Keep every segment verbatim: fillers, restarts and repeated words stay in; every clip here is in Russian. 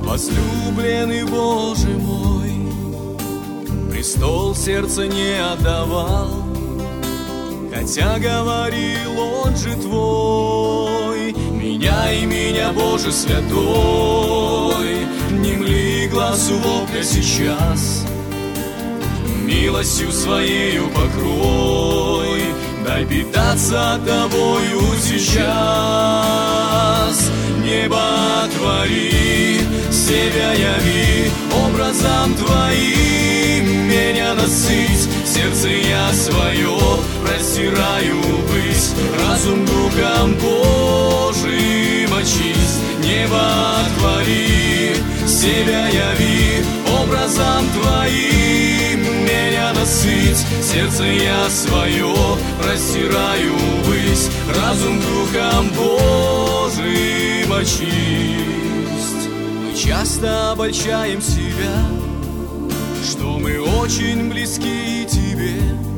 Возлюбленный Боже мой, престол сердца не отдавал, хотя говорил он же твой. Меняй меня, Боже святой, внемли глазу вопля сейчас, милостью своею покрой, дай питаться тобою сейчас. Небо отвори, себя яви, образом твоим меня насыть. Сердце я свое простираю ввысь, разум духом Божьим очисть. Небо отвори, себя яви, образом твоим меня насыть. Сердце я свое простираю ввысь, разум духом Божьим очисть. Мы часто обольщаем себя, что мы очень близки тебе,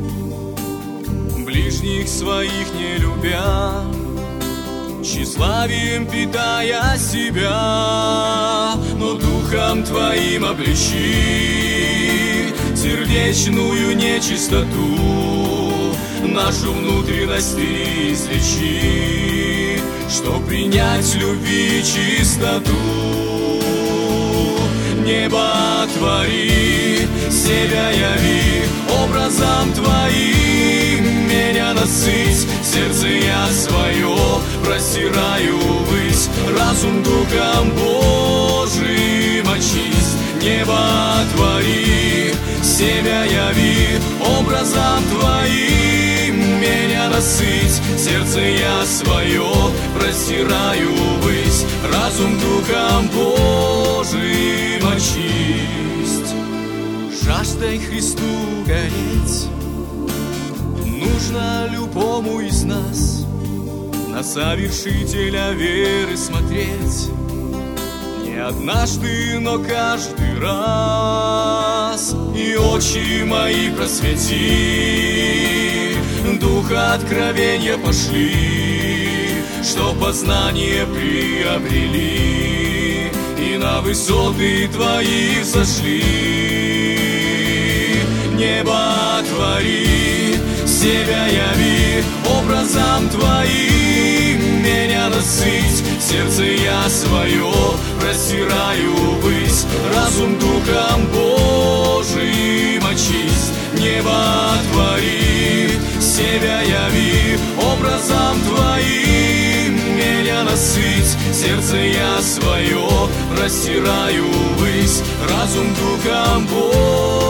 ближних своих не любя, тщеславием питая себя. Но духом твоим обличи сердечную нечистоту, нашу внутренность ты излечи, чтоб принять любви чистоту. Небо отвори, себя яви, образом твоим меня насыть. Сердце я свое простираю ввысь, разум духом Божьим очисть. Небо отвори, себя яви, образом твоим меня насыть. Сердце я свое простираю ввысь, разум духом Божьим очисть. Жаждой Христу гореть нужно любому из нас, на совершителя веры смотреть не однажды, но каждый раз. И очи мои просвети, духа откровения пошли, что познание приобрели и на высоты твои сошли. Небо отвори, себя яви, образом твоим меня насыть. Сердце я свое простираю ввысь, разум духом Божьим очисть. Небо отвори, себя яви, образом твоим меня насыть. Сердце я свое простираю ввысь, разум духом Божьим